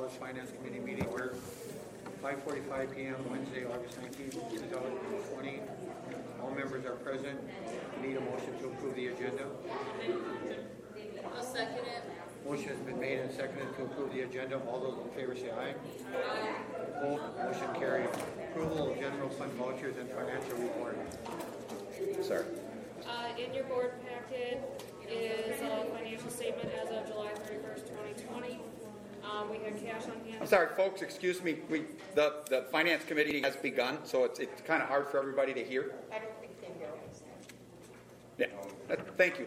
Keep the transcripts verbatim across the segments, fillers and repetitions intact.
Dallas Finance Committee meeting order, five forty-five p m Wednesday, August nineteenth, two thousand twenty. All members are present. Need a motion to approve the agenda. I'll second it. Motion has been made and seconded to approve the agenda. All those in favor say aye. Aye. Opposed? Motion carried. Approval of general fund vouchers and financial report. Sorry. Uh, in your board packet is a financial statement as of July thirty-first, twenty twenty. Um, we had cash on hand. I'm sorry, folks, excuse me. We, the, the finance committee has begun, so it's, it's kind of hard for everybody to hear. I don't think they hear us. Yeah. Uh, Thank you.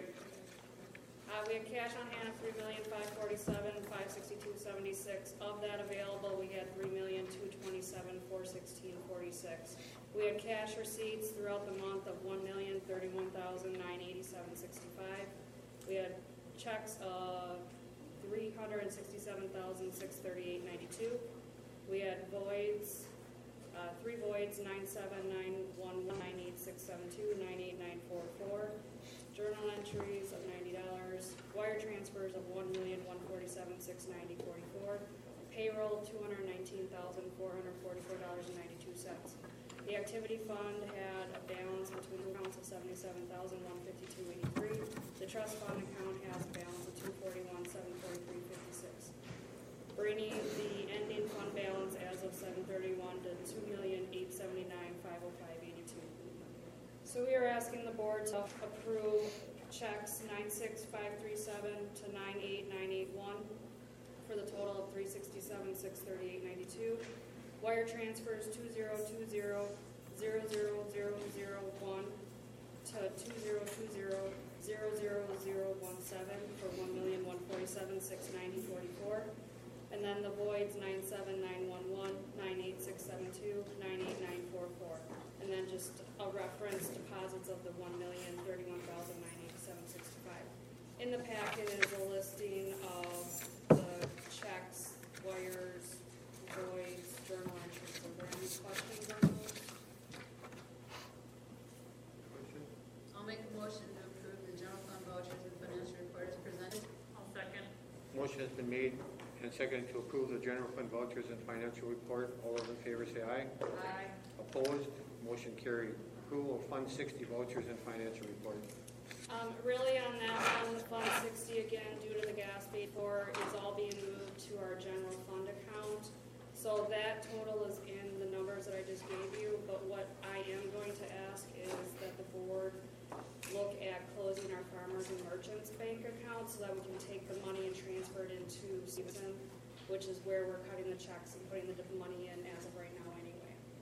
Uh, we had cash on hand of three million, five forty-seven, five sixty-two, seventy-six. Of that available, we had three million, two twenty-seven, four sixteen, forty-six. We had cash receipts throughout the month of one million, thirty-one thousand, nine eighty-seven, sixty-five. We had checks of three hundred sixty-seven thousand, six thirty-eight, ninety-two. We had voids, uh, three voids, nine seven nine one one, nine eight six seven two, nine eight nine four four. Journal entries of ninety dollars, wire transfers of one million, one forty-seven, six ninety, forty-four, payroll two hundred nineteen thousand, four hundred forty-four dollars and ninety-two cents. The activity fund had a balance between accounts of seventy-seven thousand, one fifty-two, eighty-three. The trust fund account has a balance of two forty-one, seven forty-three, fifty-six. Bringing the ending fund balance as of seven thirty-one to two million, eight seventy-nine, five oh five, eighty-two. So we are asking the board to approve checks nine six five three seven to nine eight nine eight one for the total of three sixty-seven, six thirty-eight, ninety-two. Wire transfers two zero two zero, zero zero zero zero one to two zero two zero, zero zero zero one seven for one million, one forty-seven, six ninety, forty-four. And then the voids nine seven nine one one, nine eight six seven two, nine eight nine four four. And then just a reference deposits of the one million, thirty-one thousand, nine eighty-seven, sixty-five. In the packet is a listing of the checks, wires, voids, journal entries. Are there any questions on those? Question? I'll make a motion to approve the general fund vouchers and financial report as presented. I'll second. Motion has been made and seconded to approve the general fund vouchers and financial report. All those in favor say aye. Aye. Opposed? Motion carried. Approval of Fund sixty vouchers and financial report. Um, really on that one, the Fund sixty, again, due to the gas paid for, is all being moved to our general fund account. So that total is in the numbers that I just gave you, but what I am going to ask is that the board look at closing our farmers and merchants bank account so that we can take the money and transfer it into Stevenson, which is where we're cutting the checks and putting the money in as of right now anyway.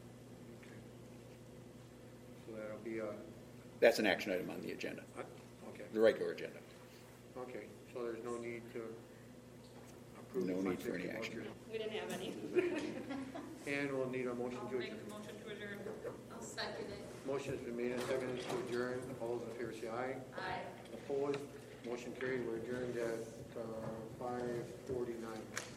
So that'll be a, That's an action item on the agenda, uh, okay, the regular agenda. okay, so there's no need to approve. No the need for Fund any sixty action. vouchers. We didn't have any. And we'll need a motion I'll to make adjourn. a motion to adjourn. I'll second it. Motion has been made and seconded to adjourn. All those in favor say aye. Aye. Opposed? Motion carried. We're adjourned at uh, five forty-nine.